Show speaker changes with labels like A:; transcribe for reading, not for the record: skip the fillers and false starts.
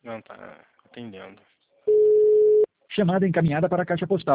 A: Não tá atendendo.
B: Chamada encaminhada para a caixa postal.